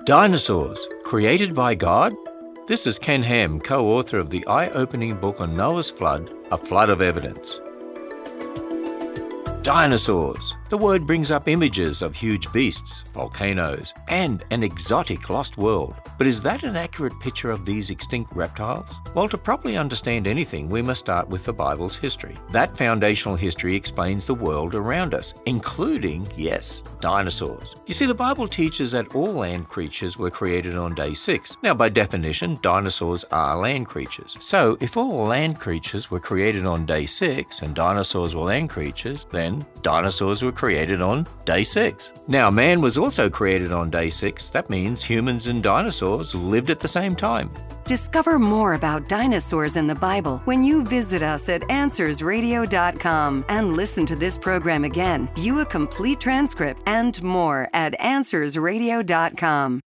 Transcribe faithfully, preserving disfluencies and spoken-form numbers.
Dinosaurs, created by God? This is Ken Ham, co-author of the eye-opening book on Noah's flood, A Flood of Evidence. Dinosaurs. The word brings up images of huge beasts, volcanoes, and an exotic lost world. But is that an accurate picture of these extinct reptiles? Well, to properly understand anything, we must start with the Bible's history. That foundational history explains the world around us, including, yes, dinosaurs. You see, the Bible teaches that all land creatures were created on day six. Now, by definition, dinosaurs are land creatures. So, if all land creatures were created on day six and dinosaurs were land creatures, then dinosaurs were created on day six. Now, man was also created on day six. That means humans and dinosaurs lived at the same time. Discover more about dinosaurs in the Bible when you visit us at answers radio dot com and listen to this program again, view a complete transcript, and more at answers radio dot com.